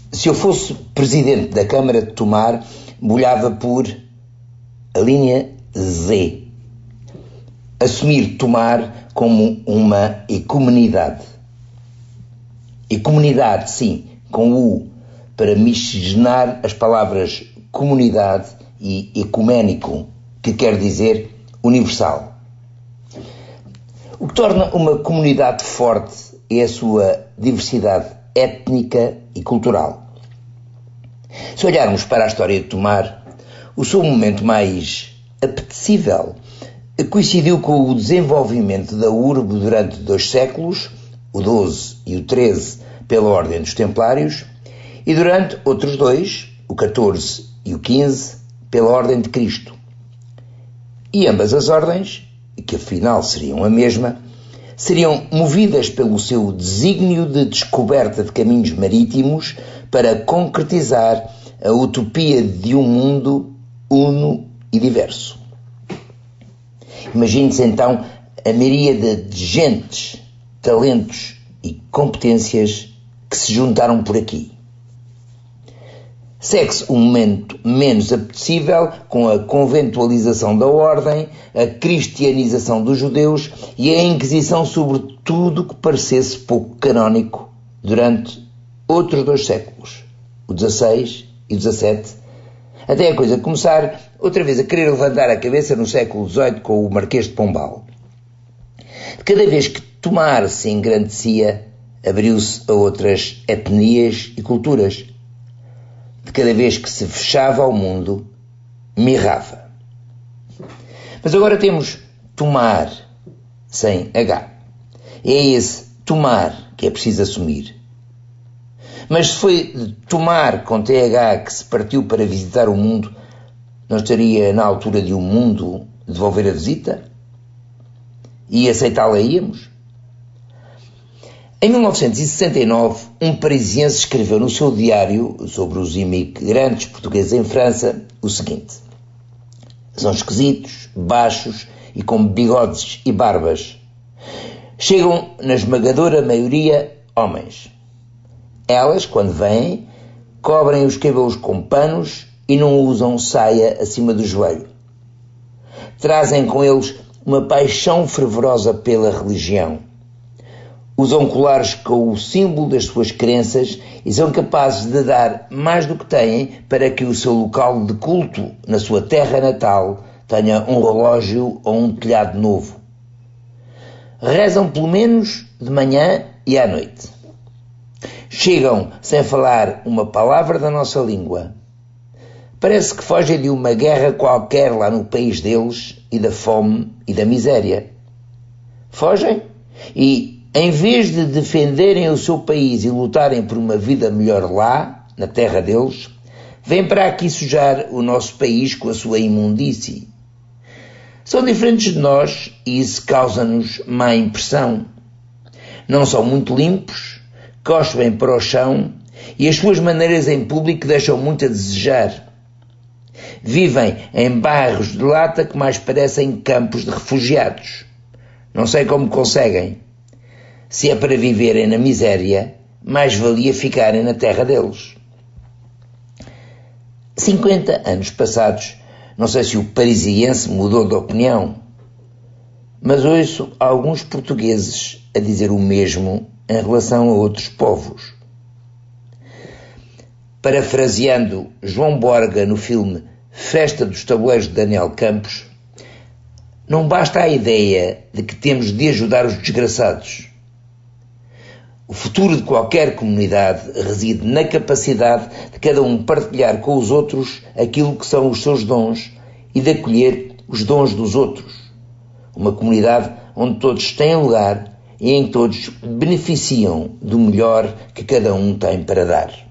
Se eu fosse presidente da Câmara de Tomar, bolhava por a linha Z. Assumir Tomar como uma ecumenidade. Ecumenidade, sim, com U, para miscigenar as palavras comunidade e ecuménico, que quer dizer universal. O que torna uma comunidade forte é a sua diversidade étnica e cultural. Se olharmos para a história de Tomar, o seu momento mais apetecível coincidiu com o desenvolvimento da urbe durante 2 séculos, o XII e o XIII, pela Ordem dos Templários, e durante outros 2, o XIV e o XV, pela Ordem de Cristo. E ambas as ordens, que afinal seriam a mesma, seriam movidas pelo seu desígnio de descoberta de caminhos marítimos para concretizar a utopia de um mundo uno e diverso. Imagine-se então a miríade de gentes, talentos e competências que se juntaram por aqui. Segue-se um momento menos apetecível com a conventualização da ordem, a cristianização dos judeus e a Inquisição sobre tudo que parecesse pouco canónico durante outros 2 séculos, o XVI e o XVII, até a coisa começar outra vez a querer levantar a cabeça no século XVIII com o Marquês de Pombal. De cada vez que Tomar se engrandecia, abriu-se a outras etnias e culturas. De cada vez que se fechava ao mundo, mirrava. Mas agora temos Tomar, sem H. É esse Tomar que é preciso assumir. Mas se foi de Tomar com TH que se partiu para visitar o mundo, não estaria na altura de o mundo devolver a visita? E aceitá-la íamos? Em 1969, um parisiense escreveu no seu diário sobre os imigrantes portugueses em França o seguinte: são esquisitos, baixos e com bigodes e barbas. Chegam, na esmagadora maioria, homens. Elas, quando vêm, cobrem os cabelos com panos e não usam saia acima do joelho. Trazem com eles uma paixão fervorosa pela religião. Usam colares com o símbolo das suas crenças e são capazes de dar mais do que têm para que o seu local de culto na sua terra natal tenha um relógio ou um telhado novo. Rezam pelo menos de manhã e à noite. Chegam sem falar uma palavra da nossa língua. Parece que fogem de uma guerra qualquer lá no país deles e da fome e da miséria. Fogem e, em vez de defenderem o seu país e lutarem por uma vida melhor lá, na terra deles, vêm para aqui sujar o nosso país com a sua imundície. São diferentes de nós e isso causa-nos má impressão. Não são muito limpos, cospem para o chão e as suas maneiras em público deixam muito a desejar. Vivem em bairros de lata que mais parecem campos de refugiados. Não sei como conseguem. Se é para viverem na miséria, mais valia ficarem na terra deles. 50 anos passados, não sei se o parisiense mudou de opinião, mas ouço alguns portugueses a dizer o mesmo em relação a outros povos. Parafraseando João Borga no filme Festa dos Tabuleiros de Daniel Campos, não basta a ideia de que temos de ajudar os desgraçados. O futuro de qualquer comunidade reside na capacidade de cada um partilhar com os outros aquilo que são os seus dons e de acolher os dons dos outros. Uma comunidade onde todos têm lugar e em que todos beneficiam do melhor que cada um tem para dar.